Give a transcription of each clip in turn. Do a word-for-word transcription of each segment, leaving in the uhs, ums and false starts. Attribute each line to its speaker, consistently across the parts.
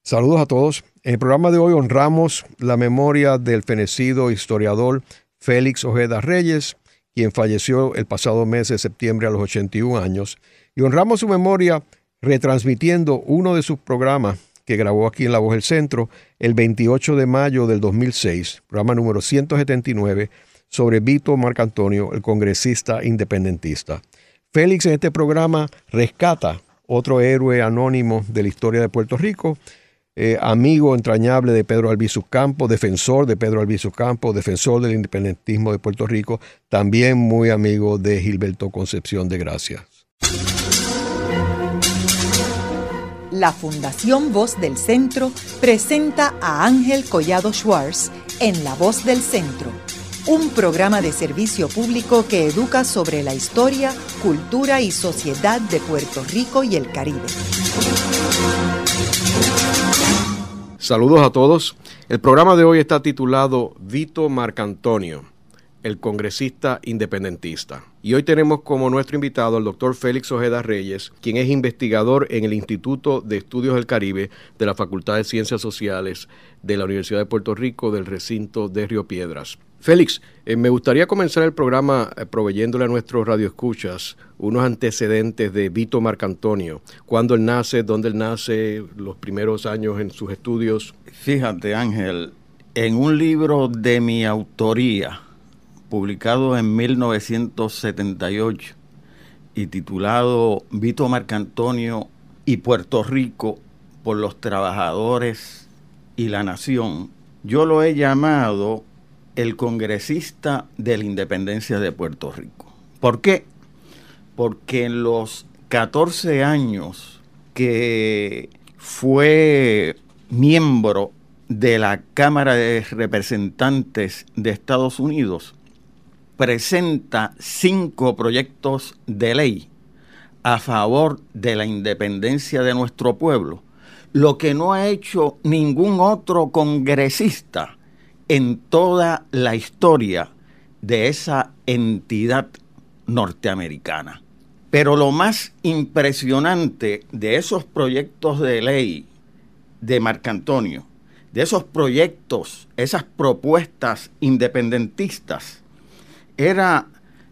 Speaker 1: Saludos a todos. En el programa de hoy honramos la memoria del fenecido historiador Félix Ojeda Reyes, quien falleció el pasado mes de septiembre a los ochenta y un años, y honramos su memoria retransmitiendo uno de sus programas que grabó aquí en La Voz del Centro el veintiocho de mayo del dos mil seis, programa número ciento setenta y nueve, sobre Vito Marcantonio, el congresista independentista. Félix en este programa rescata otro héroe anónimo de la historia de Puerto Rico, Eh, amigo entrañable de Pedro Albizu Campos, defensor de Pedro Albizu Campos, defensor del independentismo de Puerto Rico, también muy amigo de Gilberto Concepción de Gracia.
Speaker 2: La Fundación Voz del Centro presenta a Ángel Collado Schwartz en La Voz del Centro, un programa de servicio público que educa sobre la historia, cultura y sociedad de Puerto Rico y el Caribe.
Speaker 1: Saludos a todos. El programa de hoy está titulado Vito Marcantonio, el congresista independentista. Y hoy tenemos como nuestro invitado al doctor Félix Ojeda Reyes, quien es investigador en el Instituto de Estudios del Caribe de la Facultad de Ciencias Sociales de la Universidad de Puerto Rico del recinto de Río Piedras. Félix, eh, me gustaría comenzar el programa eh, proveyéndole a nuestros radioescuchas unos antecedentes de Vito Marcantonio. ¿Cuándo él nace? ¿Dónde él nace? ¿Los primeros años en sus estudios?
Speaker 3: Fíjate, Ángel, en un libro de mi autoría, publicado en mil novecientos setenta y ocho y titulado Vito Marcantonio y Puerto Rico por los trabajadores y la nación, yo lo he llamado el congresista de la independencia de Puerto Rico. ¿Por qué? Porque en los catorce años que fue miembro de la Cámara de Representantes de Estados Unidos, presenta cinco proyectos de ley a favor de la independencia de nuestro pueblo, lo que no ha hecho ningún otro congresista en toda la historia de esa entidad norteamericana. Pero lo más impresionante de esos proyectos de ley de Marcantonio, de esos proyectos, esas propuestas independentistas, era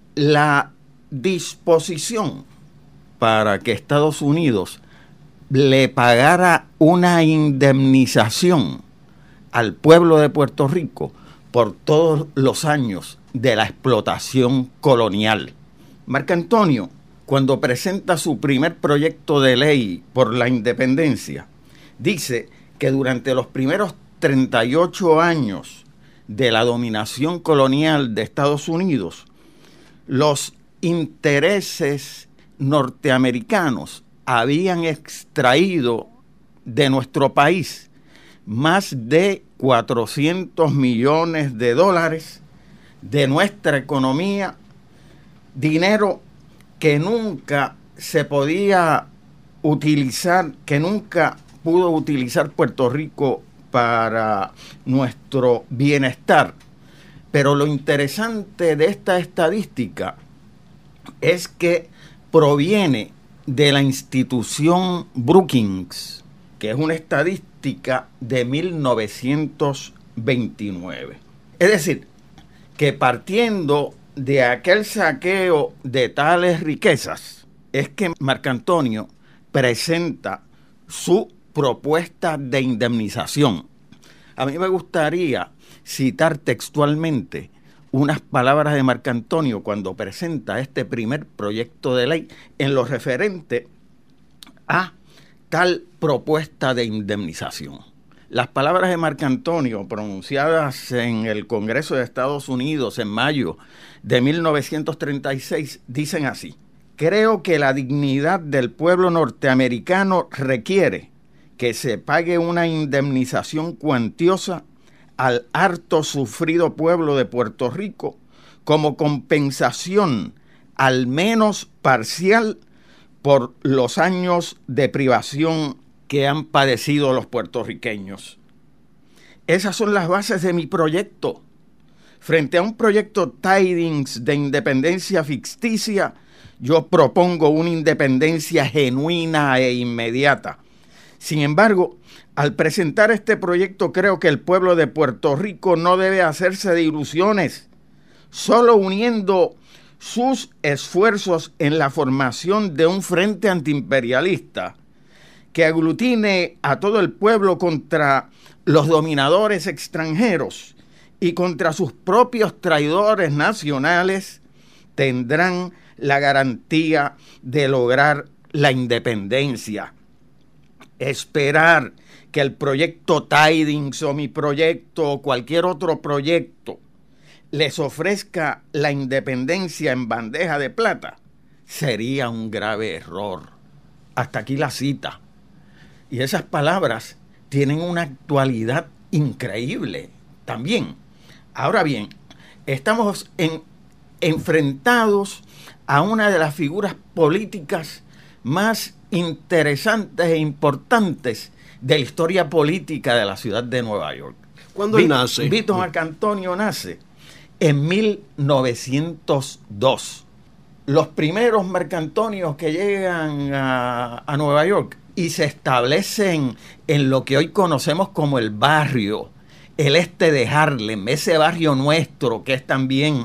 Speaker 3: la disposición para que Estados Unidos le pagara una indemnización al pueblo de Puerto Rico por todos los años de la explotación colonial. Marcantonio, cuando presenta su primer proyecto de ley por la independencia, dice que durante los primeros treinta y ocho años de la dominación colonial de Estados Unidos, los intereses norteamericanos habían extraído de nuestro país más de cuatrocientos millones de dólares de nuestra economía, dinero que nunca se podía utilizar, que nunca pudo utilizar Puerto Rico para nuestro bienestar. Pero lo interesante de esta estadística es que proviene de la institución Brookings, que es una estadística de mil novecientos veintinueve. Es decir, que partiendo de aquel saqueo de tales riquezas, es que Marcantonio presenta su propuesta de indemnización. A mí me gustaría citar textualmente unas palabras de Marcantonio cuando presenta este primer proyecto de ley en lo referente a tal propuesta de indemnización. Las palabras de Marcantonio, pronunciadas en el Congreso de Estados Unidos en mayo de mil novecientos treinta y seis, dicen así: creo que la dignidad del pueblo norteamericano requiere que se pague una indemnización cuantiosa al harto sufrido pueblo de Puerto Rico como compensación, al menos parcial, por los años de privación que han padecido los puertorriqueños. Esas son las bases de mi proyecto. Frente a un proyecto Tidings de independencia ficticia, yo propongo una independencia genuina e inmediata. Sin embargo, Al presentar este proyecto, creo que el pueblo de Puerto Rico no debe hacerse de ilusiones. Solo uniendo sus esfuerzos en la formación de un frente antiimperialista que aglutine a todo el pueblo contra los dominadores extranjeros y contra sus propios traidores nacionales, tendrán la garantía de lograr la independencia. Esperar que el proyecto Tidings o mi proyecto o cualquier otro proyecto les ofrezca la independencia en bandeja de plata sería un grave error. Hasta aquí la cita. Y esas palabras tienen una actualidad increíble también. Ahora bien, estamos en, enfrentados a una de las figuras políticas más interesantes e importantes de la historia política de la ciudad de Nueva York.
Speaker 1: ¿Cuándo él nace?
Speaker 3: Vito Marcantonio nace en mil novecientos dos. Los primeros Marcantonios que llegan a, a Nueva York y se establecen en lo que hoy conocemos como el barrio, el este de Harlem, ese barrio nuestro que es también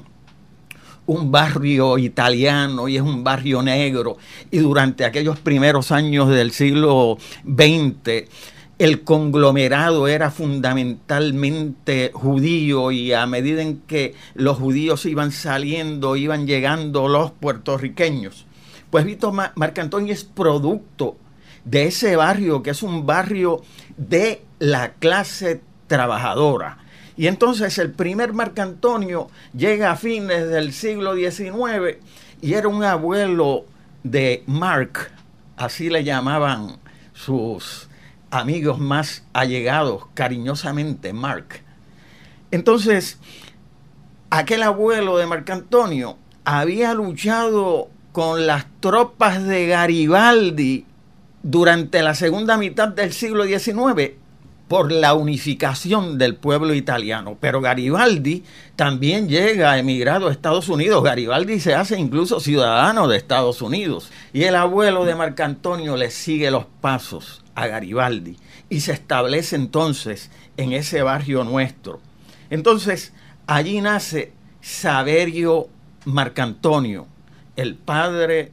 Speaker 3: un barrio italiano y es un barrio negro, y durante aquellos primeros años del siglo veinte el conglomerado era fundamentalmente judío, y a medida en que los judíos iban saliendo, iban llegando los puertorriqueños. Pues Vito Marcantonio es producto de ese barrio, que es un barrio de la clase trabajadora. Y entonces el primer Marcantonio llega a fines del siglo diecinueve y era un abuelo de Mark, así le llamaban sus amigos más allegados, cariñosamente Mark. Entonces, aquel abuelo de Marcantonio había luchado con las tropas de Garibaldi durante la segunda mitad del siglo diecinueve por la unificación del pueblo italiano. Pero Garibaldi también llega emigrado a Estados Unidos. Garibaldi se hace incluso ciudadano de Estados Unidos. Y el abuelo de Marcantonio le sigue los pasos a Garibaldi y se establece entonces en ese barrio nuestro. Entonces, allí nace Saverio Marcantonio, el padre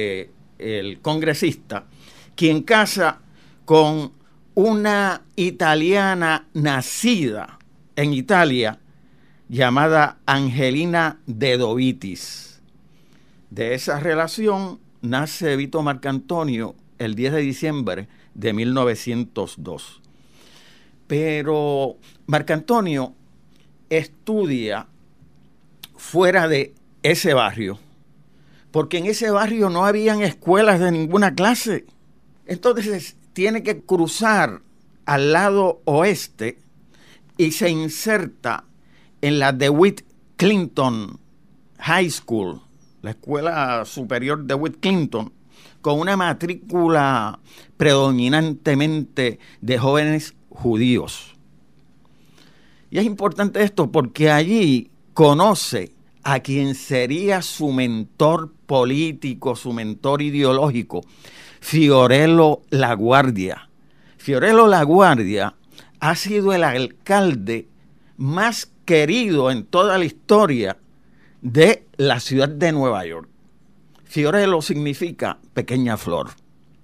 Speaker 3: del congresista, quien casa con una italiana nacida en Italia llamada Angelina de Dovitis. De esa relación nace Vito Marcantonio el diez de diciembre de mil novecientos dos. Pero Marcantonio estudia fuera de ese barrio, porque en ese barrio no habían escuelas de ninguna clase. Entonces tiene que cruzar al lado oeste y se inserta en la DeWitt Clinton High School, la escuela superior DeWitt Clinton, con una matrícula predominantemente de jóvenes judíos. Y es importante esto porque allí conoce a quien sería su mentor político, su mentor ideológico, Fiorello LaGuardia. Fiorello LaGuardia ha sido el alcalde más querido en toda la historia de la ciudad de Nueva York. Fiorello significa pequeña flor.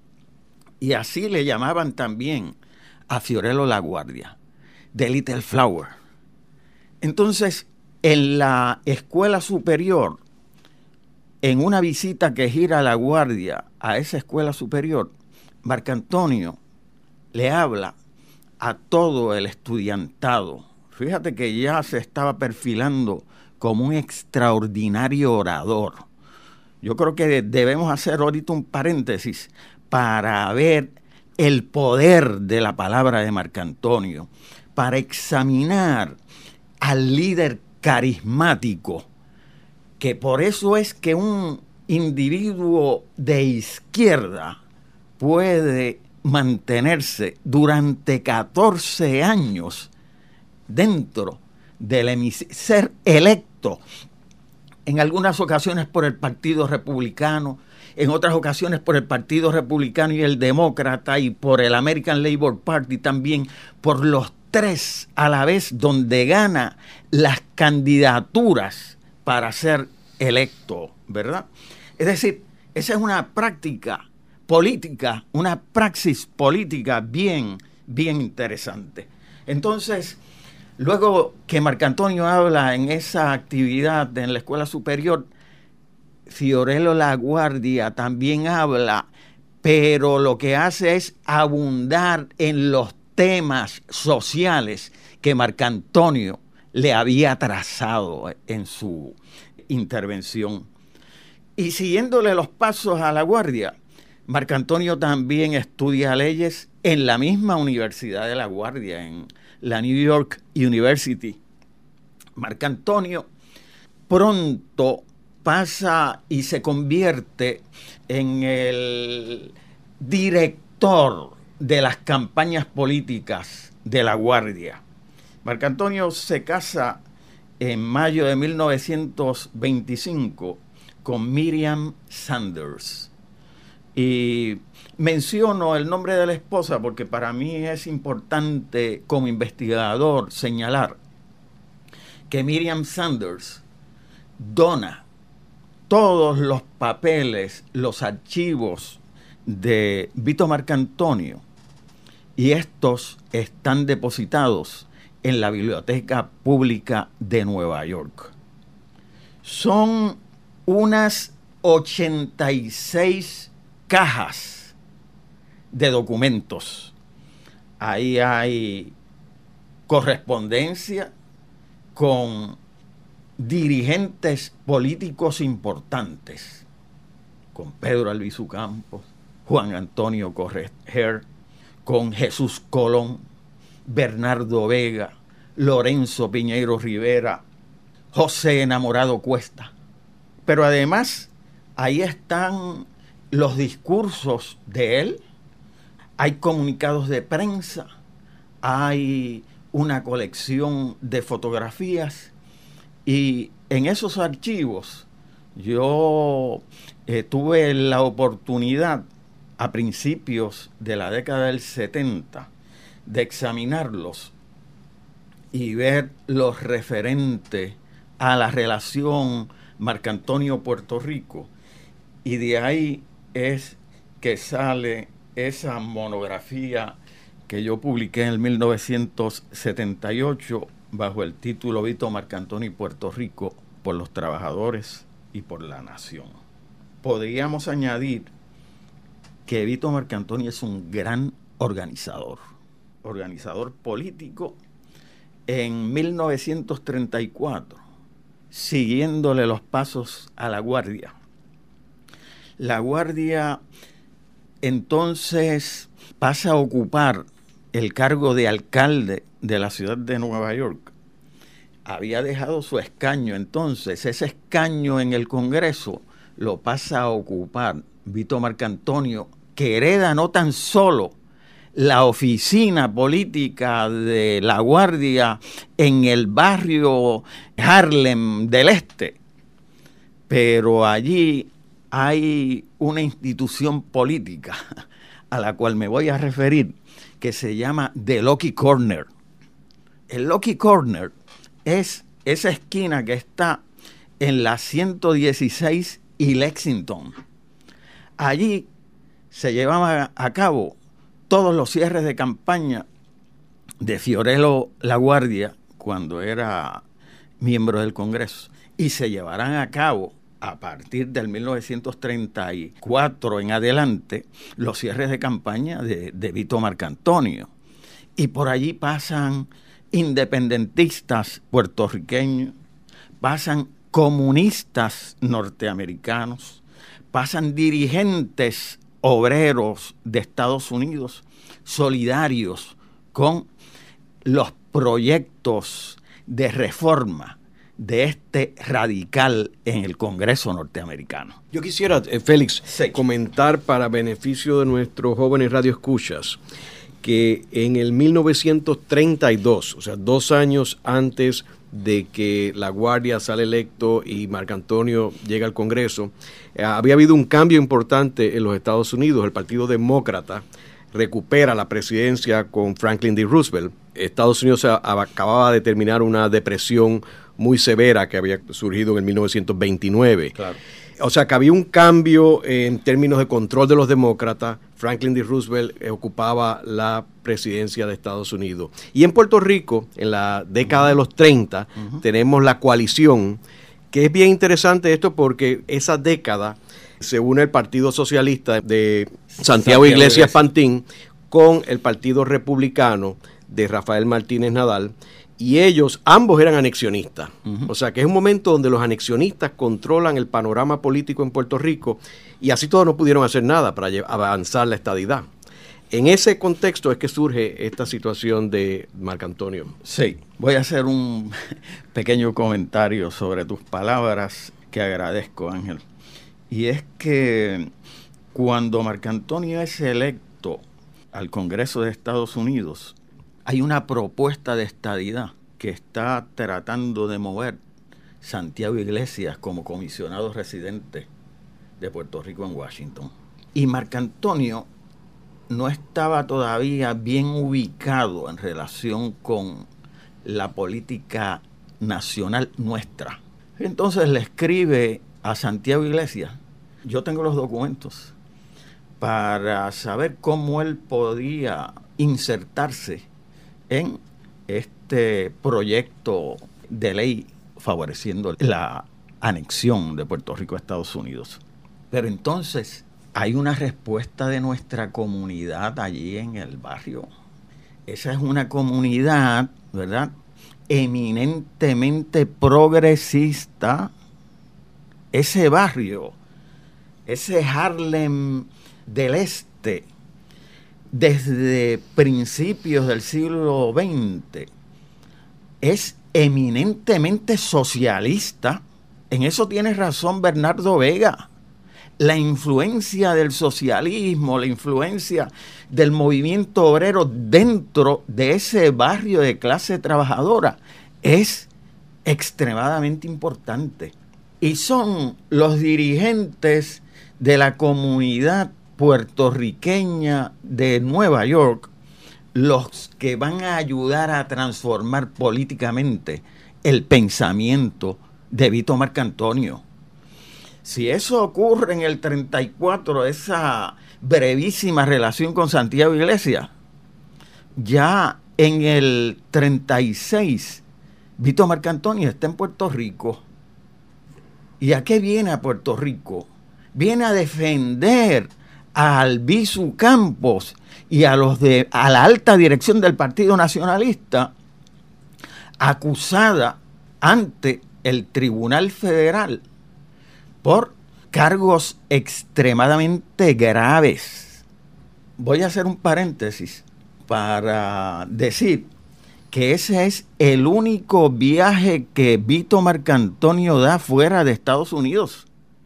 Speaker 3: Y así le llamaban también a Fiorello LaGuardia, The Little Flower. Entonces, en la escuela superior, en una visita que gira LaGuardia a esa escuela superior, Marcantonio le habla a todo el estudiantado. Fíjate que ya se estaba perfilando como un extraordinario orador. Yo creo que debemos hacer ahorita un paréntesis para ver el poder de la palabra de Marcantonio, para examinar al líder carismático, que por eso es que un individuo de izquierda puede mantenerse durante catorce años dentro del hemiciclo, ser electo en algunas ocasiones por el Partido Republicano en otras ocasiones por el Partido Republicano y el Demócrata y por el American Labor Party también, por los tres a la vez, donde gana las candidaturas para ser electo, ¿verdad? Es decir, esa es una práctica política, una praxis política bien, bien interesante. Entonces, luego que Marcantonio habla en esa actividad en la escuela superior, Fiorello LaGuardia también habla, pero lo que hace es abundar en los temas sociales que Marcantonio le había trazado en su intervención. Y siguiéndole los pasos a LaGuardia, Marcantonio también estudia leyes en la misma Universidad de LaGuardia, en la New York University. Marcantonio pronto pasa y se convierte en el director de las campañas políticas de LaGuardia. Marcantonio se casa en mayo de mil novecientos veinticinco con Miriam Sanders. Y menciono el nombre de la esposa porque para mí es importante como investigador señalar que Miriam Sanders dona todos los papeles, los archivos de Vito Marcantonio, y estos están depositados en la Biblioteca Pública de Nueva York. Son unas ochenta y seis cajas de documentos. Ahí hay correspondencia con dirigentes políticos importantes, con Pedro Albizu Campos, Juan Antonio Correger, con Jesús Colón, Bernardo Vega, Lorenzo Piñeiro Rivera, José Enamorado Cuesta. Pero además, ahí están los discursos de él, hay comunicados de prensa, hay una colección de fotografías. Y en esos archivos yo eh, tuve la oportunidad a principios de la década del setenta de examinarlos y ver los referentes a la relación Marcantonio-Puerto Rico. Y de ahí es que sale esa monografía que yo publiqué en el mil novecientos setenta y ocho bajo el título Vito Marcantonio y Puerto Rico, por los trabajadores y por la nación. Podríamos añadir que Vito Marcantonio es un gran organizador, organizador político. En mil novecientos treinta y cuatro, siguiéndole los pasos a LaGuardia, LaGuardia entonces pasa a ocupar el cargo de alcalde de la ciudad de Nueva York. Había dejado su escaño, entonces ese escaño en el Congreso lo pasa a ocupar Vito Marcantonio, que hereda no tan solo la oficina política de LaGuardia en el barrio Harlem del Este, pero allí hay una institución política a la cual me voy a referir, que se llama The Lucky Corner. El Lucky Corner es esa esquina que está en la ciento dieciséis y Lexington. Allí se llevaban a cabo todos los cierres de campaña de Fiorello LaGuardia cuando era miembro del Congreso, y se llevarán a cabo a partir del mil novecientos treinta y cuatro en adelante los cierres de campaña de, de Vito Marcantonio. Y por allí pasan independentistas puertorriqueños, pasan comunistas norteamericanos, pasan dirigentes obreros de Estados Unidos solidarios con los proyectos de reforma de este radical en el Congreso norteamericano.
Speaker 1: Yo quisiera, eh, Félix,
Speaker 3: sí.
Speaker 1: comentar para beneficio de nuestros jóvenes radioescuchas que en el mil novecientos treinta y dos, o sea, dos años antes de que La Guardia sale electo y Marcantonio llega al Congreso, eh, había habido un cambio importante en los Estados Unidos. El Partido Demócrata recupera la presidencia con Franklin D. Roosevelt. Estados Unidos acababa de terminar una depresión muy severa que había surgido en mil novecientos veintinueve.
Speaker 3: Claro.
Speaker 1: O sea que había un cambio en términos de control de los demócratas. Franklin D. Roosevelt eh, ocupaba la presidencia de Estados Unidos. Y en Puerto Rico, en la década uh-huh. de los treinta, uh-huh. tenemos la coalición, que es bien interesante esto porque esa década se une el Partido Socialista de Santiago, Santiago Iglesias Iglesias Pantín con el Partido Republicano de Rafael Martínez Nadal. Y ellos, ambos eran anexionistas. Uh-huh. O sea que es un momento donde los anexionistas controlan el panorama político en Puerto Rico y así todos no pudieron hacer nada para avanzar la estadidad. En ese contexto es que surge esta situación de Marcantonio.
Speaker 3: Sí, voy a hacer un pequeño comentario sobre tus palabras que agradezco, Ángel. Y es que cuando Marcantonio es electo al Congreso de Estados Unidos, hay una propuesta de estadidad que está tratando de mover Santiago Iglesias como comisionado residente de Puerto Rico en Washington. Y Marcantonio no estaba todavía bien ubicado en relación con la política nacional nuestra. Entonces le escribe a Santiago Iglesias, yo tengo los documentos, para saber cómo él podía insertarse en este proyecto de ley favoreciendo la anexión de Puerto Rico a Estados Unidos. Pero entonces hay una respuesta de nuestra comunidad allí en el barrio. Esa es una comunidad, ¿verdad?, eminentemente progresista. Ese barrio, ese Harlem del Este, desde principios del siglo veinte, es eminentemente socialista. En eso tiene razón Bernardo Vega. La influencia del socialismo, la influencia del movimiento obrero dentro de ese barrio de clase trabajadora es extremadamente importante. Y son los dirigentes de la comunidad puertorriqueña de Nueva York los que van a ayudar a transformar políticamente el pensamiento de Vito Marcantonio. Si eso ocurre en el treinta y cuatro, esa brevísima relación con Santiago Iglesias, ya en el treinta y seis, Vito Marcantonio está en Puerto Rico. ¿Y a qué viene a Puerto Rico? Viene a defender a Albizu Campos y a los de a la alta dirección del Partido Nacionalista, acusada ante el Tribunal Federal por cargos extremadamente graves. Voy a hacer un paréntesis para decir que ese es el único viaje que Vito Marcantonio da fuera de Estados Unidos.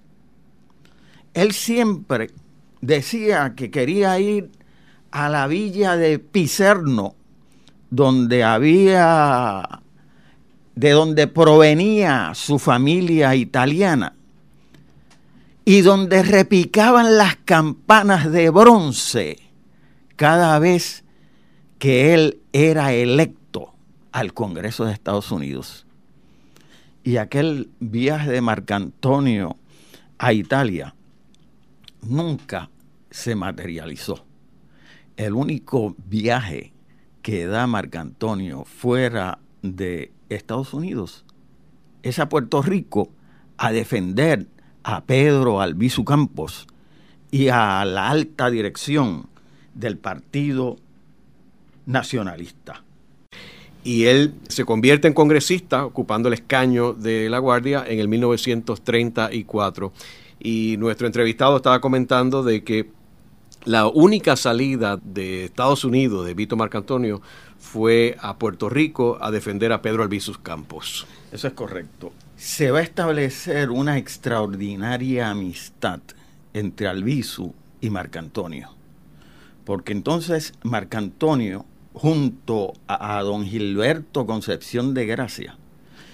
Speaker 3: Él siempre decía que quería ir a la villa de Picerno, donde había, de donde provenía su familia italiana, y donde repicaban las campanas de bronce cada vez que él era electo al Congreso de Estados Unidos. Y aquel viaje de Marcantonio a Italia nunca se materializó. El único viaje que da Marcantonio fuera de Estados Unidos es a Puerto Rico a defender a Pedro Albizu Campos y a la alta dirección del Partido Nacionalista.
Speaker 1: Y él se convierte en congresista ocupando el escaño de La Guardia en el mil novecientos treinta y cuatro. Y nuestro entrevistado estaba comentando de que la única salida de Estados Unidos de Vito Marcantonio fue a Puerto Rico a defender a Pedro Albizu Campos.
Speaker 3: Eso es correcto. Se va a establecer una extraordinaria amistad entre Albizu y Marcantonio, porque entonces Marcantonio, junto a, a don Gilberto Concepción de Gracia,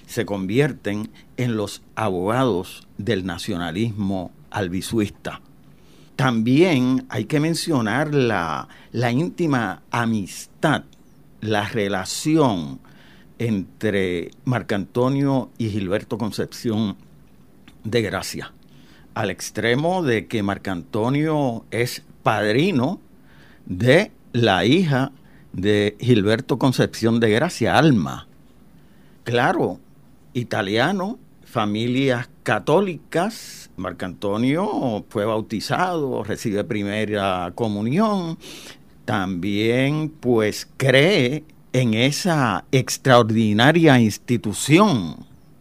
Speaker 3: se convierten en los abogados del nacionalismo albizuista. También hay que mencionar la, la íntima amistad, la relación entre Marcantonio y Gilberto Concepción de Gracia, al extremo de que Marcantonio es padrino de la hija de Gilberto Concepción de Gracia, Alma. Claro, italiano, familias católicas. Marcantonio fue bautizado, recibe primera comunión. También, pues, cree en esa extraordinaria institución.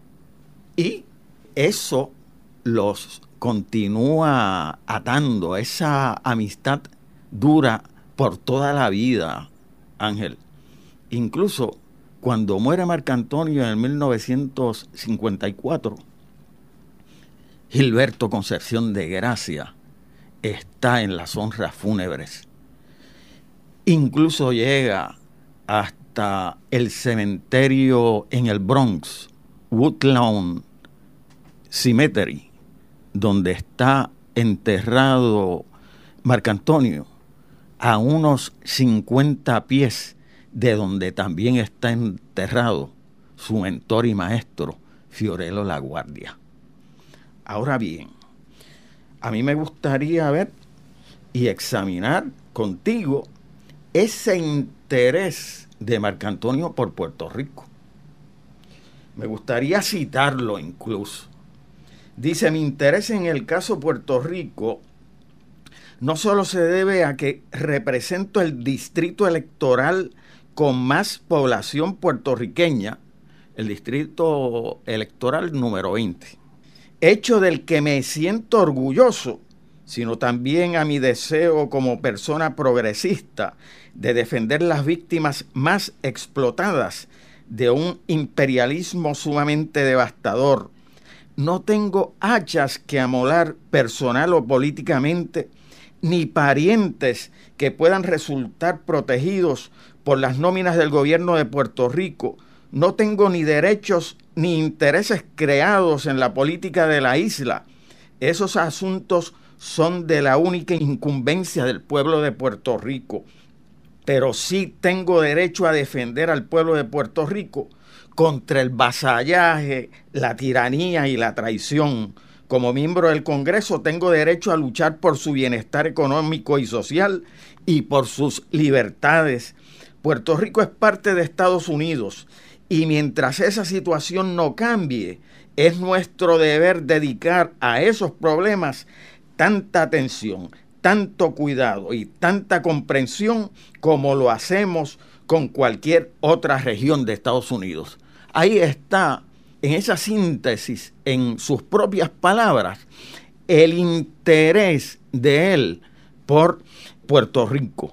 Speaker 3: Y eso los continúa atando. Esa amistad dura por toda la vida, Ángel. Incluso cuando muere Marcantonio en el mil novecientos cincuenta y cuatro, Gilberto Concepción de Gracia está en las honras fúnebres. Incluso llega hasta el cementerio en el Bronx, Woodlawn Cemetery, donde está enterrado Marcantonio, a unos cincuenta pies de donde también está enterrado su mentor y maestro, Fiorello LaGuardia. Ahora bien, a mí me gustaría ver y examinar contigo ese interés de Marcantonio por Puerto Rico. Me gustaría citarlo incluso. Dice: mi interés en el caso Puerto Rico no solo se debe a que represento el distrito electoral con más población puertorriqueña, el distrito electoral número veinte, hecho del que me siento orgulloso, sino también a mi deseo como persona progresista de defender las víctimas más explotadas de un imperialismo sumamente devastador. No tengo hachas que amolar personal o políticamente, ni parientes que puedan resultar protegidos por las nóminas del gobierno de Puerto Rico. No tengo ni derechos ni intereses creados en la política de la isla. Esos asuntos son de la única incumbencia del pueblo de Puerto Rico. Pero sí tengo derecho a defender al pueblo de Puerto Rico contra el vasallaje, la tiranía y la traición. Como miembro del Congreso tengo derecho a luchar por su bienestar económico y social y por sus libertades. Puerto Rico es parte de Estados Unidos y mientras esa situación no cambie, es nuestro deber dedicar a esos problemas tanta atención, tanto cuidado y tanta comprensión como lo hacemos con cualquier otra región de Estados Unidos. Ahí está, en esa síntesis, en sus propias palabras, el interés de él por Puerto Rico.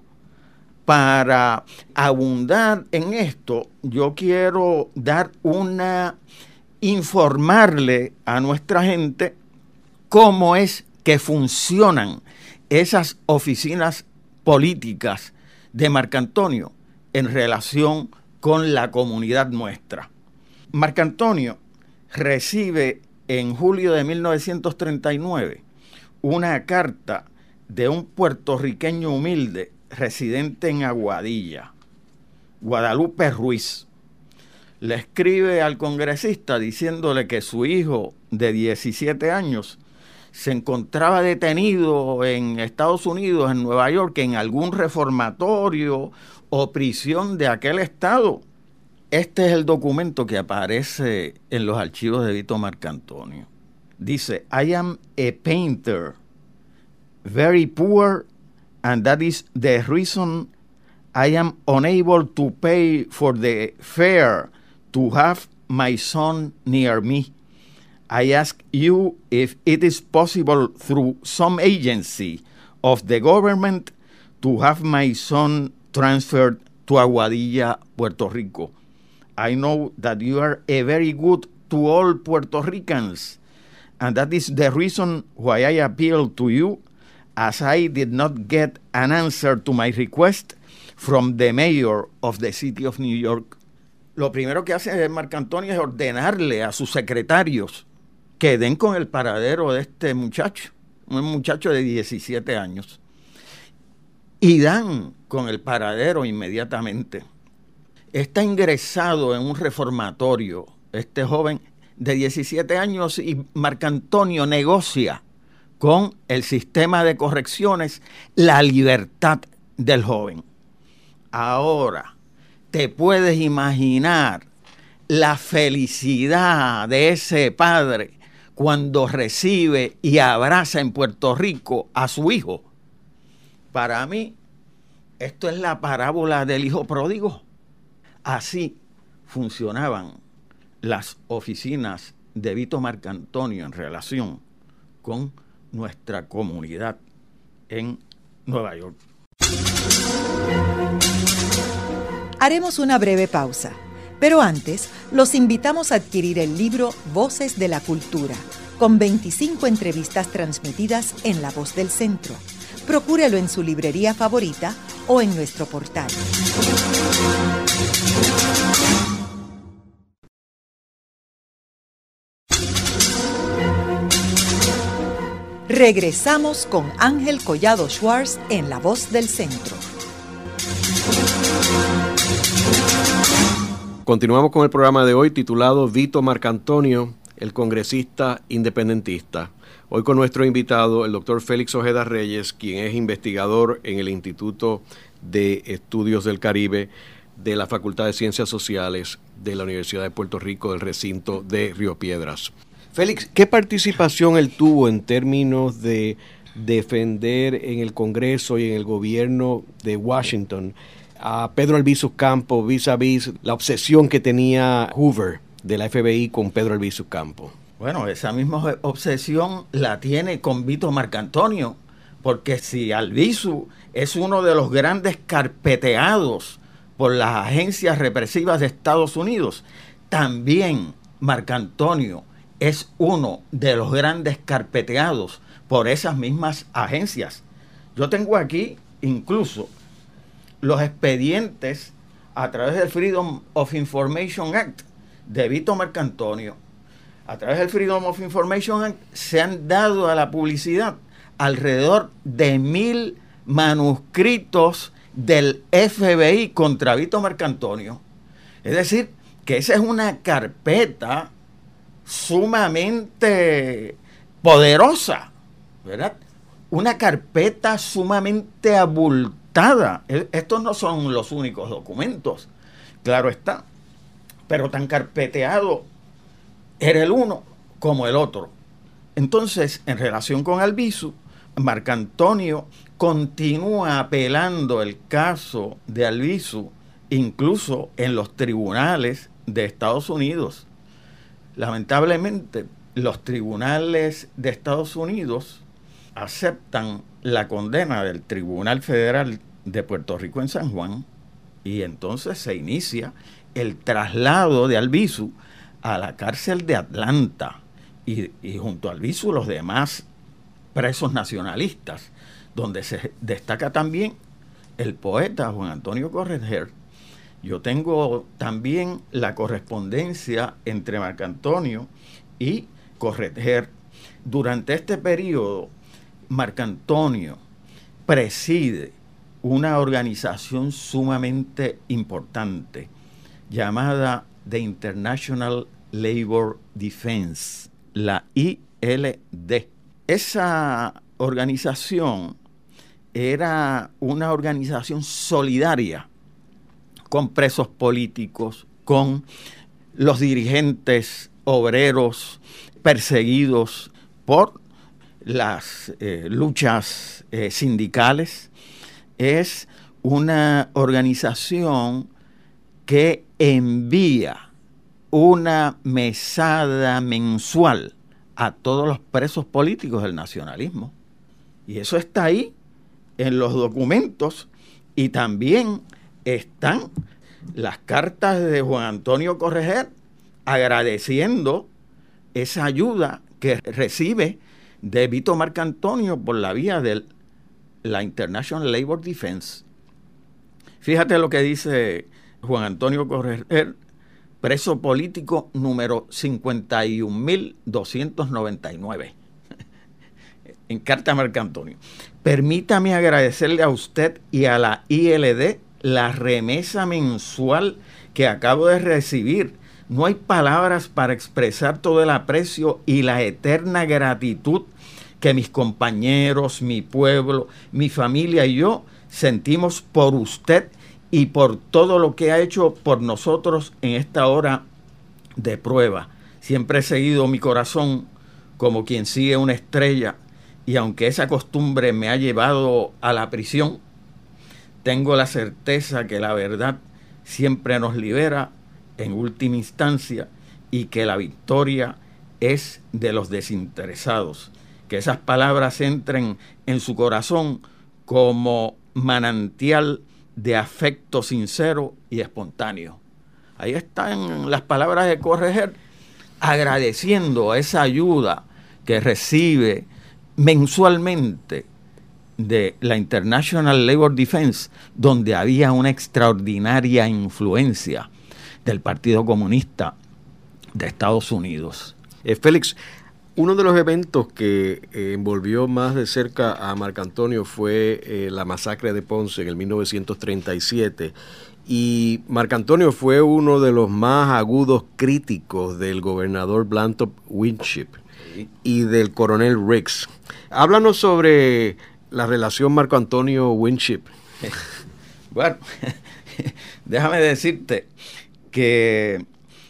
Speaker 3: Para abundar en esto, yo quiero dar una, informarle a nuestra gente cómo es que funcionan esas oficinas políticas de Marcantonio en relación con la comunidad nuestra. Marcantonio recibe en julio de mil novecientos treinta y nueve una carta de un puertorriqueño humilde residente en Aguadilla, Guadalupe Ruiz. Le escribe al congresista diciéndole que su hijo de diecisiete años se encontraba detenido en Estados Unidos, en Nueva York, en algún reformatorio o prisión de aquel estado. Este es el documento que aparece en los archivos de Vito Marcantonio. Dice: I am a painter, very poor, and that is the reason I am unable to pay for the fare to have my son near me. I ask you if it is possible through some agency of the government to have my son transferred to Aguadilla, Puerto Rico. I know that you are a very good to all Puerto Ricans, and that is the reason why I appeal to you, as I did not get an answer to my request from the mayor of the city of New York. lo primero que hace Marco Antonio es ordenarle a sus secretarios que den con el paradero de este muchacho, un muchacho de diecisiete años. Y dan con el paradero inmediatamente. Está ingresado en un reformatorio, este joven de diecisiete años, y Marco Antonio negocia con el sistema de correcciones la libertad del joven. Ahora, te puedes imaginar la felicidad de ese padre cuando recibe y abraza en Puerto Rico a su hijo. Para mí, esto es la parábola del hijo pródigo. Así funcionaban las oficinas de Vito Marco Antonio en relación con nuestra comunidad en Nueva York.
Speaker 2: Haremos una breve pausa, pero antes los invitamos a adquirir el libro Voces de la Cultura, con veinticinco entrevistas transmitidas en La Voz del Centro. Procúrelo en su librería favorita o en nuestro portal. Regresamos con Ángel Collado Schwartz en La Voz del Centro.
Speaker 1: Continuamos con el programa de hoy titulado Vito Marco Antonio, el congresista independentista. Hoy con nuestro invitado, el doctor Félix Ojeda Reyes, quien es investigador en el Instituto de Estudios del Caribe de la Facultad de Ciencias Sociales de la Universidad de Puerto Rico, del recinto de Río Piedras. Félix, ¿qué participación él tuvo en términos de defender en el Congreso y en el gobierno de Washington a Pedro Albizu Campos vis a vis la obsesión que tenía Hoover de la F B I con Pedro Albizu Campos?
Speaker 3: Bueno, esa misma obsesión la tiene con Vito Marco Antonio, porque si Albizu es uno de los grandes carpeteados por las agencias represivas de Estados Unidos, también Marco Antonio es uno de los grandes carpeteados por esas mismas agencias. Yo tengo aquí incluso los expedientes a través del Freedom of Information Act de Vito Marco Antonio. A través del Freedom of Information Act se han dado a la publicidad alrededor de mil manuscritos del F B I contra Vito Marco Antonio. Es decir, que esa es una carpeta sumamente poderosa, ¿verdad? Una carpeta sumamente abultada. Estos no son los únicos documentos, claro está, pero tan carpeteado era el uno como el otro. Entonces, en relación con Albizu, Marco Antonio continúa apelando el caso de Albizu, incluso en los tribunales de Estados Unidos. Lamentablemente, los tribunales de Estados Unidos aceptan la condena del Tribunal Federal de Puerto Rico en San Juan, y entonces se inicia el traslado de Albizu a la cárcel de Atlanta, y, y junto a Albizu los demás presos nacionalistas, donde se destaca también el poeta Juan Antonio Corretjer. Yo tengo también la correspondencia entre Marco Antonio y Corretjer. Durante este periodo, Marco Antonio preside una organización sumamente importante llamada The International Labor Defense, la I L D. Esa organización era una organización solidaria con presos políticos, con los dirigentes obreros perseguidos por las eh, luchas eh, sindicales. Es una organización que envía una mesada mensual a todos los presos políticos del nacionalismo. Y eso está ahí en los documentos, y también están las cartas de Juan Antonio Corretjer agradeciendo esa ayuda que recibe de Vito Marco Antonio por la vía de la International Labor Defense. Fíjate lo que dice Juan Antonio Corretjer preso político número cincuenta y un mil doscientos noventa y nueve. En carta a Marco Antonio. Permítame agradecerle a usted y a la I L D la remesa mensual que acabo de recibir. No hay palabras para expresar todo el aprecio y la eterna gratitud que mis compañeros, mi pueblo, mi familia y yo sentimos por usted y por todo lo que ha hecho por nosotros en esta hora de prueba. Siempre he seguido mi corazón como quien sigue una estrella, y aunque esa costumbre me ha llevado a la prisión, tengo la certeza que la verdad siempre nos libera en última instancia y que la victoria es de los desinteresados. Que esas palabras entren en su corazón como manantial de afecto sincero y espontáneo. Ahí están las palabras de Correger, agradeciendo esa ayuda que recibe mensualmente de la International Labor Defense, donde había una extraordinaria influencia del Partido Comunista de Estados Unidos.
Speaker 1: Eh, Félix, uno de los eventos que eh, envolvió más de cerca a Marco Antonio fue eh, la masacre de Ponce en el mil novecientos treinta y siete, y Marco Antonio fue uno de los más agudos críticos del gobernador Blanton Winship y del coronel Riggs. Háblanos sobre la relación Marco Antonio Winship.
Speaker 3: Bueno, déjame decirte que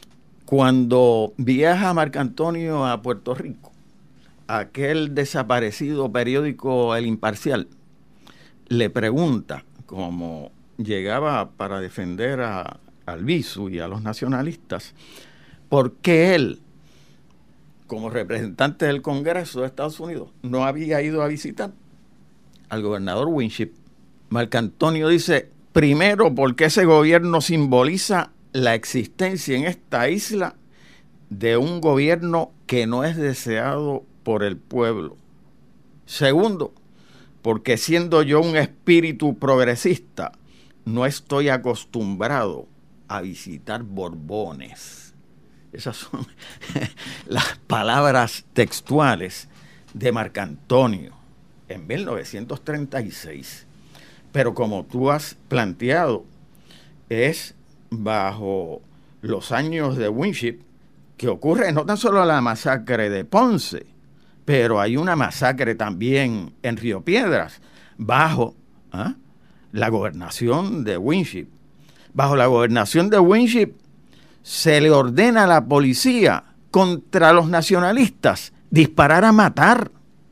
Speaker 3: cuando viaja Marco Antonio a Puerto Rico, aquel desaparecido periódico El Imparcial le pregunta, como llegaba para defender a Albizu y a los nacionalistas, por qué él, como representante del Congreso de Estados Unidos, no había ido a visitar al gobernador Winship. Marco Antonio dice, primero, porque ese gobierno simboliza la existencia en esta isla de un gobierno que no es deseado por el pueblo. Segundo, porque siendo yo un espíritu progresista, no estoy acostumbrado a visitar Borbones. Esas son las palabras textuales de Marco Antonio en mil novecientos treinta y seis. Pero como tú has planteado, es bajo los años de Winship que ocurre no tan solo la masacre de Ponce, pero hay una masacre también en Río Piedras, bajo ¿eh? la gobernación de Winship. Bajo la gobernación de Winship se le ordena a la policía contra los nacionalistas disparar a matar.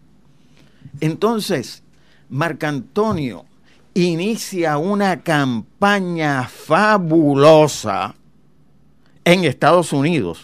Speaker 3: Entonces, Marco Antonio inicia una campaña fabulosa en Estados Unidos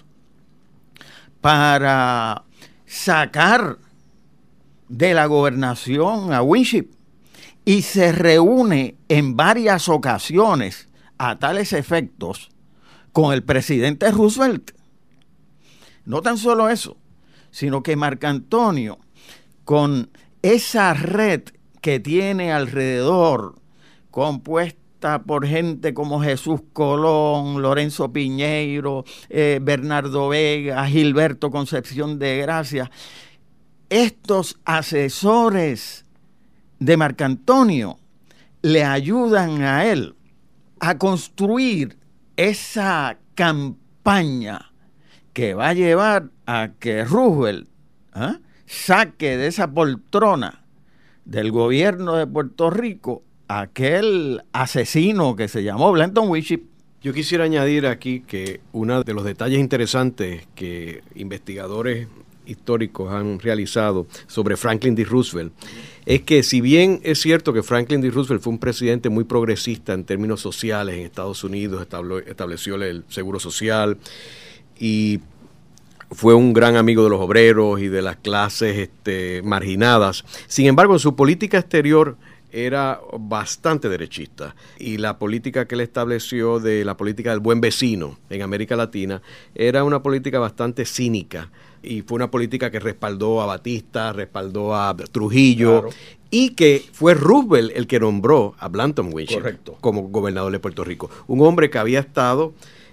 Speaker 3: para sacar de la gobernación a Winship, y se reúne en varias ocasiones a tales efectos con el presidente Roosevelt. No tan solo eso, sino que Marco Antonio, con esa red que tiene alrededor, compuesta por gente como Jesús Colón, Lorenzo Piñeiro, eh, Bernardo Vega, Gilberto Concepción de Gracia, estos asesores de Marco Antonio le ayudan a él a construir esa campaña que va a llevar a que Roosevelt ¿eh? saque de esa poltrona del gobierno de Puerto Rico a aquel asesino que se llamó Blanton Winship.
Speaker 1: Yo quisiera añadir aquí que uno de los detalles interesantes que investigadores históricos han realizado sobre Franklin D. Roosevelt es que, si bien es cierto que Franklin D. Roosevelt fue un presidente muy progresista en términos sociales en Estados Unidos, estable, estableció el seguro social y fue un gran amigo de los obreros y de las clases este, marginadas, sin embargo en su política exterior era bastante derechista, y la política que él estableció de la política del buen vecino en América Latina era una política bastante cínica, y fue una política que respaldó a Batista, respaldó a Trujillo, claro, y que fue Roosevelt el que nombró a Blanton Winship Correcto. como gobernador de Puerto Rico, un hombre que había estado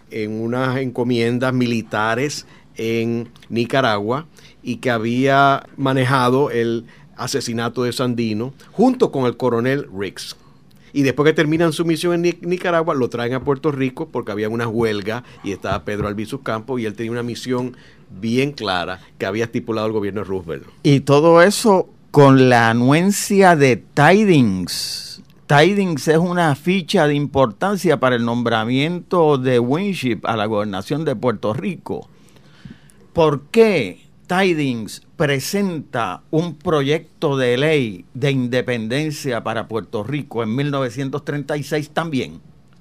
Speaker 1: en unas encomiendas militares en Nicaragua y que había manejado el asesinato de Sandino junto con el coronel Riggs. Y después que terminan su misión en Nic- Nicaragua, lo traen a Puerto Rico porque había una huelga y estaba Pedro Albizu Campos y él tenía una misión bien clara que había estipulado el gobierno de Roosevelt.
Speaker 3: Y todo eso con la anuencia de Tidings. Tidings es una ficha de importancia para el nombramiento de Winship a la gobernación de Puerto Rico. ¿Por qué Tidings presenta un proyecto de ley de independencia para Puerto Rico en mil novecientos treinta y seis también?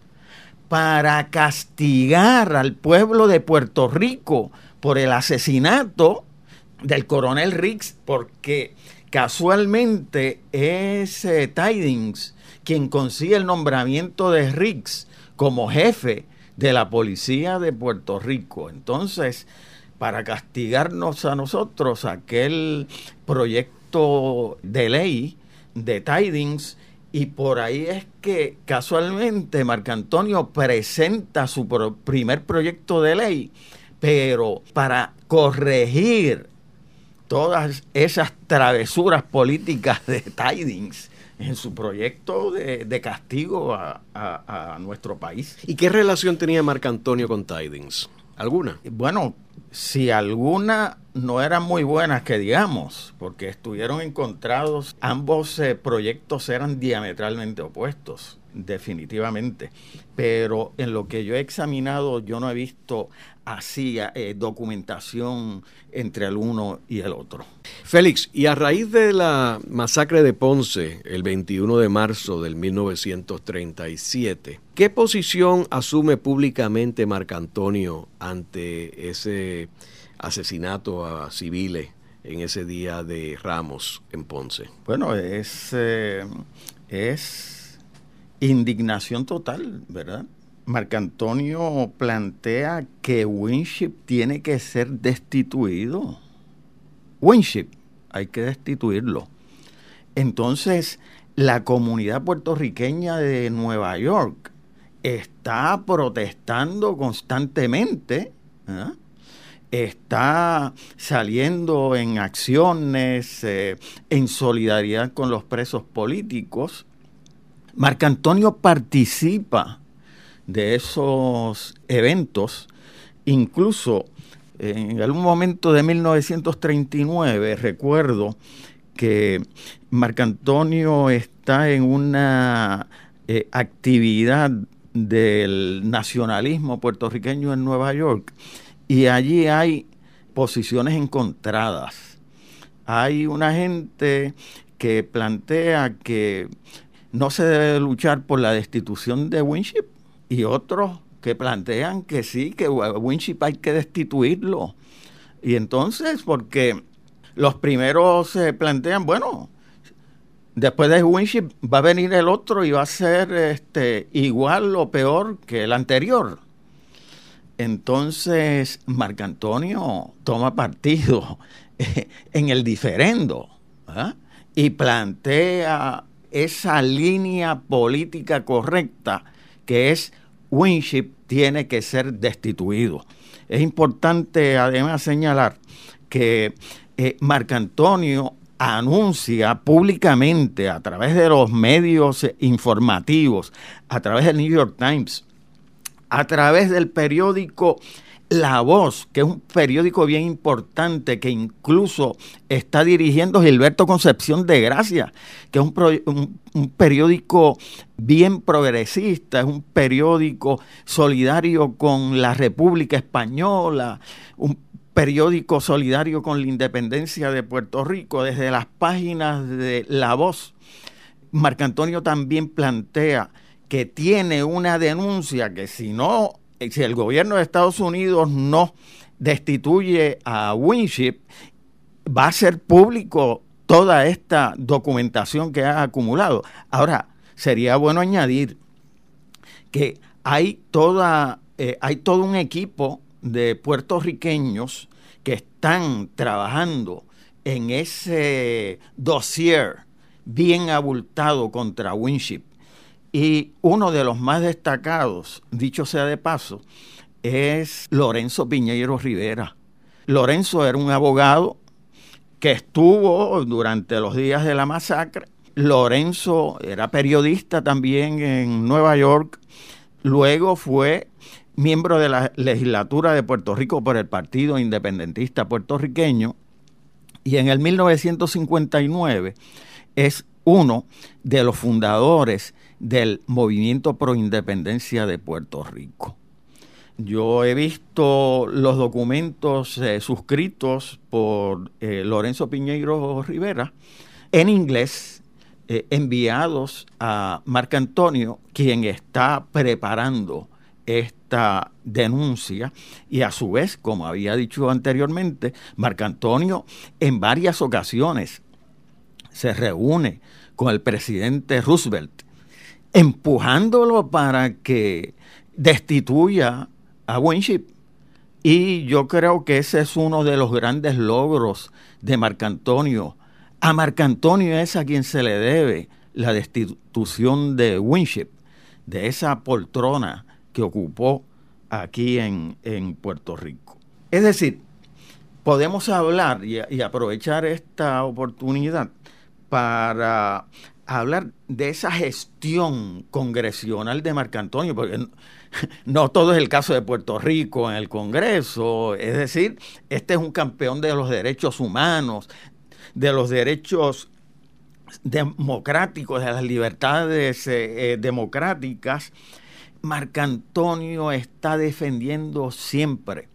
Speaker 3: Para castigar al pueblo de Puerto Rico por el asesinato del coronel Riggs, porque casualmente es eh, Tidings quien consigue el nombramiento de Riggs como jefe de la policía de Puerto Rico. Entonces, para castigarnos a nosotros, aquel proyecto de ley de Tidings, y por ahí es que casualmente Marcantonio presenta su pro- primer proyecto de ley, pero para corregir todas esas travesuras políticas de Tidings en su proyecto de, de castigo a, a, a nuestro país.
Speaker 1: ¿Y qué relación tenía Marcantonio con Tidings? ¿Alguna?
Speaker 3: Bueno, si alguna no eran muy buenas que digamos, porque estuvieron encontrados, ambos eh, proyectos eran diametralmente opuestos, definitivamente, pero en lo que yo he examinado yo no he visto así eh, documentación entre el uno y el otro.
Speaker 1: Félix, y a raíz de la masacre de Ponce el veintiuno de marzo del mil novecientos treinta y siete, ¿qué posición asume públicamente Marcantonio ante ese asesinato a civiles en ese día de Ramos en Ponce?
Speaker 3: Bueno, es, eh, es indignación total, ¿verdad? Marcantonio plantea que Winship tiene que ser destituido. Winship, hay que destituirlo. Entonces, la comunidad puertorriqueña de Nueva York está protestando constantemente, ¿eh? Está saliendo en acciones eh, en solidaridad con los presos políticos. Marcantonio participa de esos eventos, incluso en algún momento de mil novecientos treinta y nueve, recuerdo que Marcantonio está en una eh, actividad del nacionalismo puertorriqueño en Nueva York y allí hay posiciones encontradas. Hay una gente que plantea que no se debe luchar por la destitución de Winship, y otros que plantean que sí, que Winship hay que destituirlo. Y entonces, porque los primeros se eh, plantean, bueno, después de Winship va a venir el otro y va a ser este, igual o peor que el anterior. Entonces, Marcantonio toma partido eh, en el diferendo, ¿eh? Y plantea esa línea política correcta que es Winship tiene que ser destituido. Es importante además señalar que eh, Marcantonio anuncia públicamente a través de los medios informativos, a través del New York Times, a través del periódico La Voz, que es un periódico bien importante que incluso está dirigiendo Gilberto Concepción de Gracia, que es un, pro, un, un periódico bien progresista, es un periódico solidario con la República Española, un periódico solidario con la independencia de Puerto Rico. Desde las páginas de La Voz, Marcantonio también plantea que tiene una denuncia que si no, si el gobierno de Estados Unidos no destituye a Winship, va a ser público toda esta documentación que ha acumulado. Ahora, sería bueno añadir que hay toda, eh, hay todo un equipo de puertorriqueños que están trabajando en ese dossier bien abultado contra Winship. Y uno de los más destacados, dicho sea de paso, es Lorenzo Piñeiro Rivera. Lorenzo era un abogado que estuvo durante los días de la masacre. Lorenzo era periodista también en Nueva York. Luego fue miembro de la legislatura de Puerto Rico por el Partido Independentista Puertorriqueño. Y en el mil novecientos cincuenta y nueve es uno de los fundadores del Movimiento Pro Independencia de Puerto Rico. Yo he visto los documentos eh, suscritos por eh, Lorenzo Piñeiro Rivera en inglés, eh, enviados a Marco Antonio, quien está preparando esta denuncia, y a su vez, como había dicho anteriormente, Marco Antonio en varias ocasiones se reúne con el presidente Roosevelt, empujándolo para que destituya a Winship. Y yo creo que ese es uno de los grandes logros de Marco Antonio. A Marco Antonio es a quien se le debe la destitución de Winship, de esa poltrona que ocupó aquí en, en Puerto Rico. Es decir, podemos hablar y, y aprovechar esta oportunidad para hablar de esa gestión congresional de Marco Antonio, porque no, no todo es el caso de Puerto Rico en el Congreso. Es decir, este es un campeón de los derechos humanos, de los derechos democráticos, de las libertades eh, eh, democráticas. Marco Antonio está defendiendo siempre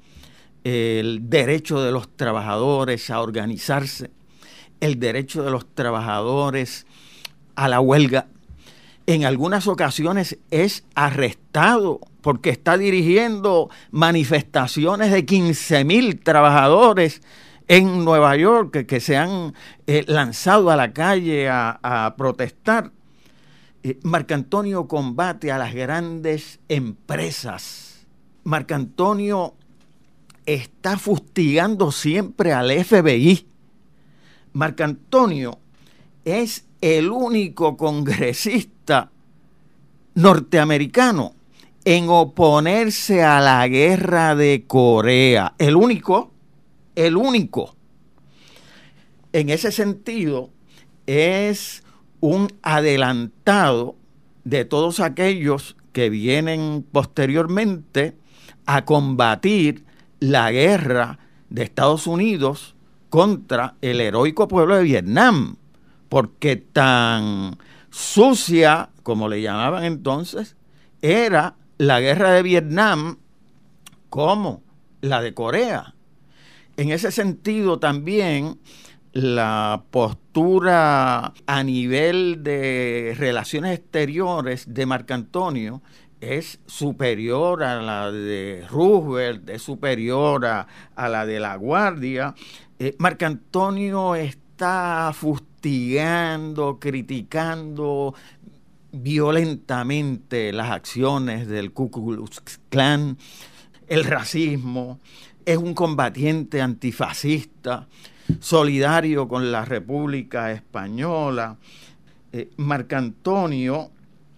Speaker 3: el derecho de los trabajadores a organizarse, el derecho de los trabajadores a la huelga. En algunas ocasiones es arrestado porque está dirigiendo manifestaciones de quince mil trabajadores en Nueva York que, que se han eh, lanzado a la calle a, a protestar. Eh, Marco Antonio combate a las grandes empresas. Marco Antonio está fustigando siempre al F B I. Marco Antonio es el único congresista norteamericano en oponerse a la guerra de Corea. El único, el único. En ese sentido, es un adelantado de todos aquellos que vienen posteriormente a combatir la guerra de Estados Unidos contra el heroico pueblo de Vietnam, porque tan sucia, como le llamaban entonces, era la guerra de Vietnam como la de Corea. En ese sentido también la postura a nivel de relaciones exteriores de Marco Antonio es superior a la de Roosevelt, es superior a, a la de La Guardia. Eh, Marco Antonio está fustigando, criticando violentamente las acciones del Ku Klux Klan, el racismo, es un combatiente antifascista, solidario con la República Española. Eh, Marco Antonio,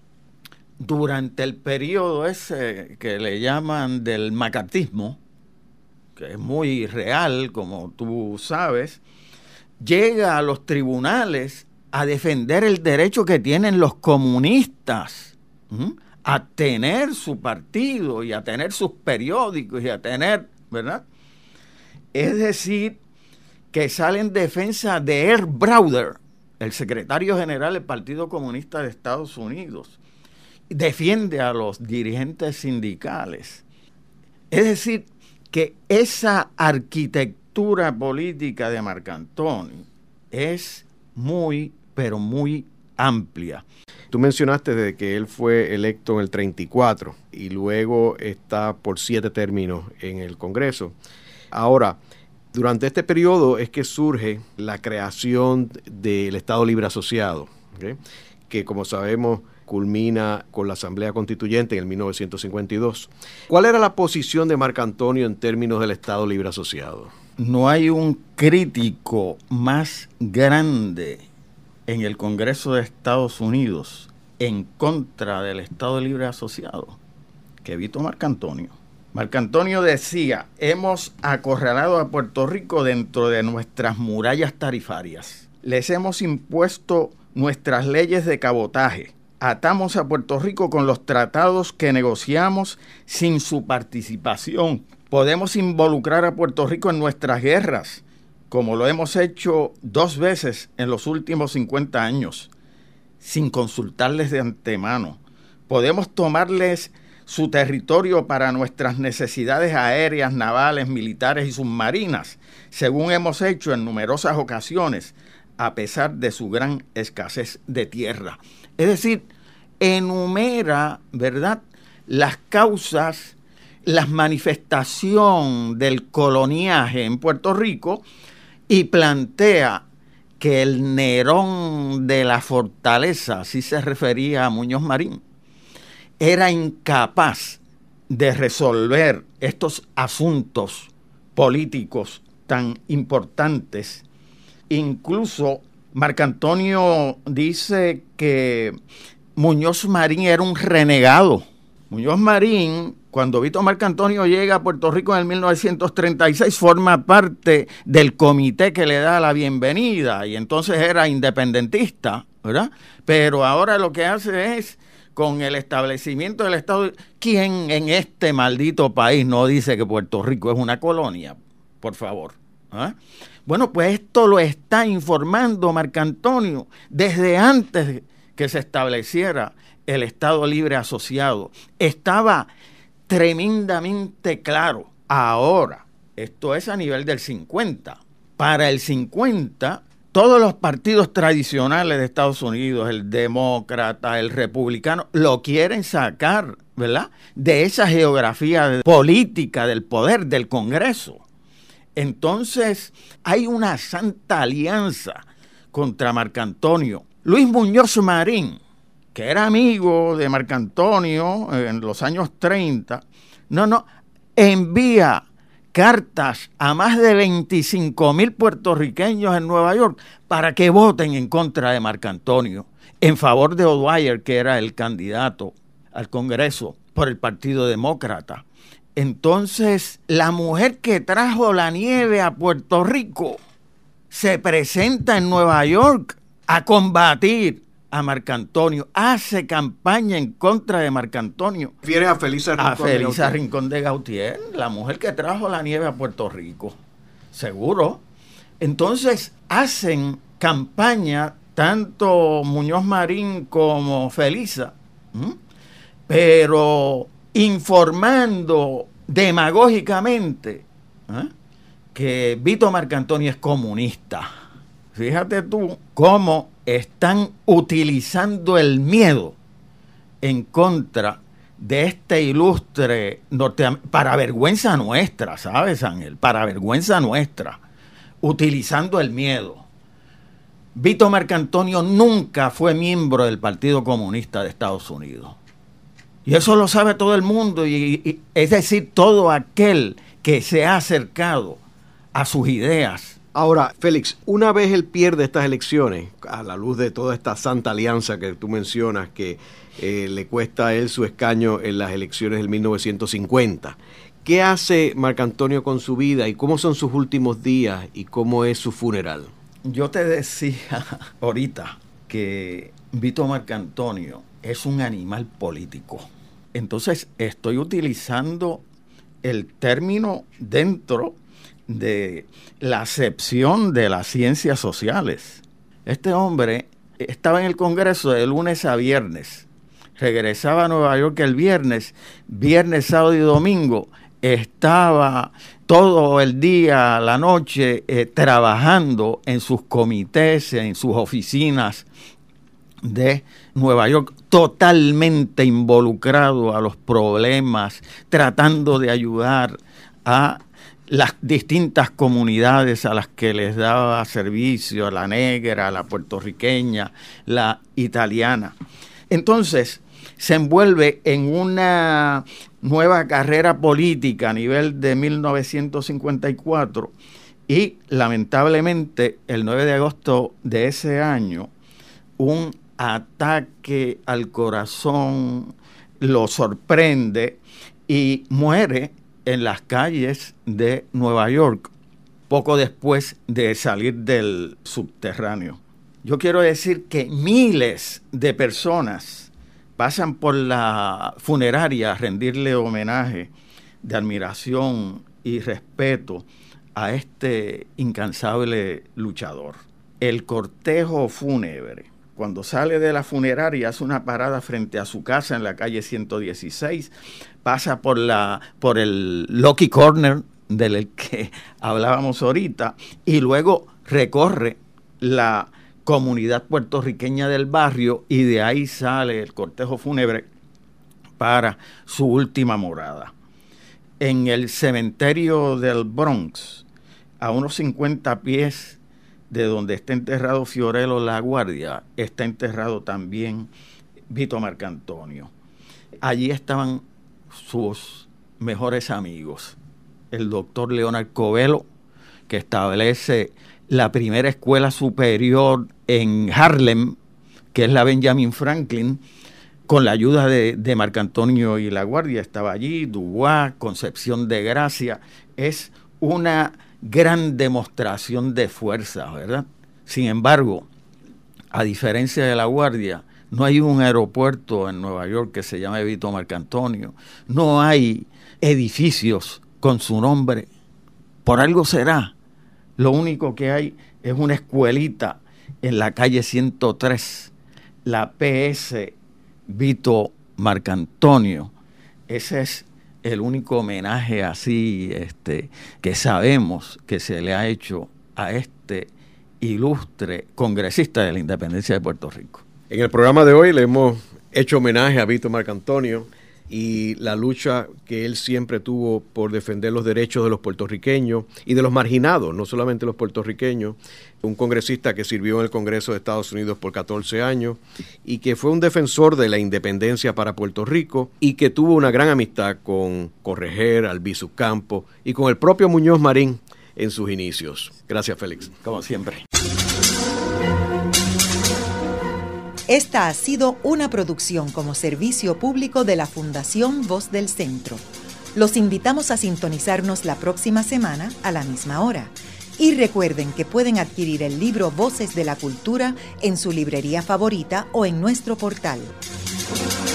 Speaker 3: durante el periodo ese que le llaman del macartismo, que es muy real, como tú sabes, llega a los tribunales a defender el derecho que tienen los comunistas, ¿m? a tener su partido y a tener sus periódicos y a tener, ¿verdad? Es decir, que sale en defensa de Earl Browder, el secretario general del Partido Comunista de Estados Unidos. Defiende a los dirigentes sindicales. Es decir, que esa arquitectura política de Marco Antonio es muy, pero muy amplia.
Speaker 1: Tú mencionaste de que él fue electo en el treinta y cuatro y luego está por siete términos en el Congreso. Ahora, durante este periodo es que surge la creación del Estado Libre Asociado, ¿okay? Que como sabemos culmina con la Asamblea Constituyente en el mil novecientos cincuenta y dos. ¿Cuál era la posición de Marco Antonio en términos del Estado Libre Asociado?
Speaker 3: No hay un crítico más grande en el Congreso de Estados Unidos en contra del Estado Libre Asociado que Vito Marco Antonio. Marcantonio decía: hemos acorralado a Puerto Rico dentro de nuestras murallas tarifarias. Les hemos impuesto nuestras leyes de cabotaje. Atamos a Puerto Rico con los tratados que negociamos sin su participación. Podemos involucrar a Puerto Rico en nuestras guerras, como lo hemos hecho dos veces en los últimos cincuenta años, sin consultarles de antemano. Podemos tomarles su territorio para nuestras necesidades aéreas, navales, militares y submarinas, según hemos hecho en numerosas ocasiones, a pesar de su gran escasez de tierra. Es decir, enumera, ¿verdad?, las causas, la manifestación del coloniaje en Puerto Rico y plantea que el Nerón de la Fortaleza, así se refería a Muñoz Marín, era incapaz de resolver estos asuntos políticos tan importantes. Incluso Marcantonio dice que Muñoz Marín era un renegado. Muñoz Marín, cuando Vito Marcantonio llega a Puerto Rico en el mil novecientos treinta y seis, forma parte del comité que le da la bienvenida y entonces era independentista, ¿verdad? Pero ahora lo que hace es, con el establecimiento del Estado, ¿quién en este maldito país no dice que Puerto Rico es una colonia? Por favor. ¿Ah? Bueno, pues esto lo está informando Marcantonio desde antes que se estableciera el Estado Libre Asociado. Estaba tremendamente claro. Ahora, esto es a nivel del cincuenta. Para el cincuenta, todos los partidos tradicionales de Estados Unidos, el demócrata, el republicano, lo quieren sacar, ¿verdad?, de esa geografía política del poder del Congreso. Entonces, hay una santa alianza contra Marcantonio. Luis Muñoz Marín, que era amigo de Marcantonio en los años treinta, no, no, envía cartas a más de veinticinco mil puertorriqueños en Nueva York para que voten en contra de Marcantonio, en favor de O'Dwyer, que era el candidato al Congreso por el Partido Demócrata. Entonces, la mujer que trajo la nieve a Puerto Rico se presenta en Nueva York a combatir a Marcantonio, hace campaña en contra de Marcantonio.
Speaker 1: ¿Refieres a Felisa Rincón?
Speaker 3: A Felisa Rincón de Gautier, la mujer que trajo la nieve a Puerto Rico. Seguro. Entonces, hacen campaña tanto Muñoz Marín como Felisa, ¿m? pero informando demagógicamente, ¿eh?, que Vito Marcantonio es comunista. Fíjate tú cómo están utilizando el miedo en contra de este ilustre norteamericano, para vergüenza nuestra, ¿sabes, Ángel? Para vergüenza nuestra, utilizando el miedo. Vito Marcantonio nunca fue miembro del Partido Comunista de Estados Unidos. Y eso lo sabe todo el mundo, y, y, es decir, todo aquel que se ha acercado a sus ideas.
Speaker 1: Ahora, Félix, una vez él pierde estas elecciones, a la luz de toda esta santa alianza que tú mencionas, que eh, le cuesta a él su escaño en las elecciones del mil novecientos cincuenta, ¿qué hace Marcantonio con su vida y cómo son sus últimos días y cómo es su funeral?
Speaker 3: Yo te decía ahorita que Vito Marcantonio es un animal político. Entonces estoy utilizando el término dentro de la acepción de las ciencias sociales. Este hombre estaba en el Congreso de lunes a viernes, regresaba a Nueva York el viernes, viernes, sábado y domingo, estaba todo el día, la noche, eh, trabajando en sus comités, en sus oficinas de Nueva York, totalmente involucrado a los problemas, tratando de ayudar a las distintas comunidades a las que les daba servicio, la negra, la puertorriqueña, la italiana. Entonces, se envuelve en una nueva carrera política a nivel de mil novecientos cincuenta y cuatro y, lamentablemente, el nueve de agosto de ese año, un ataque al corazón lo sorprende y muere en las calles de Nueva York, poco después de salir del subterráneo. Yo quiero decir que miles de personas pasan por la funeraria a rendirle homenaje de admiración y respeto a este incansable luchador. El cortejo fúnebre, cuando sale de la funeraria, hace una parada frente a su casa en la calle ciento dieciséis, pasa por, la, por el Lucky Corner del que hablábamos ahorita, y luego recorre la comunidad puertorriqueña del barrio, y de ahí sale el cortejo fúnebre para su última morada. En el cementerio del Bronx, a unos cincuenta pies de donde está enterrado Fiorello LaGuardia, está enterrado también Vito Marcantonio. Allí estaban sus mejores amigos, el doctor Leonard Covelo, que establece la primera escuela superior en Harlem, que es la Benjamin Franklin, con la ayuda de, de Marcantonio y LaGuardia. Estaba allí, Dubois, Concepción de Gracia. Es una gran demostración de fuerza, ¿verdad? Sin embargo, a diferencia de LaGuardia, no hay un aeropuerto en Nueva York que se llame Vito Marcantonio. No hay edificios con su nombre. Por algo será. Lo único que hay es una escuelita en la calle ciento tres, la P S Vito Marcantonio. Ese es el único homenaje así este, que sabemos que se le ha hecho a este ilustre congresista de la independencia de Puerto Rico.
Speaker 1: En el programa de hoy le hemos hecho homenaje a Vito Marcantonio y la lucha que él siempre tuvo por defender los derechos de los puertorriqueños y de los marginados, no solamente los puertorriqueños. Un congresista que sirvió en el Congreso de Estados Unidos por catorce años y que fue un defensor de la independencia para Puerto Rico y que tuvo una gran amistad con Correger, Albizu Campos y con el propio Muñoz Marín en sus inicios. Gracias, Félix.
Speaker 3: Como siempre.
Speaker 2: Esta ha sido una producción como servicio público de la Fundación Voz del Centro. Los invitamos a sintonizarnos la próxima semana a la misma hora. Y recuerden que pueden adquirir el libro Voces de la Cultura en su librería favorita o en nuestro portal.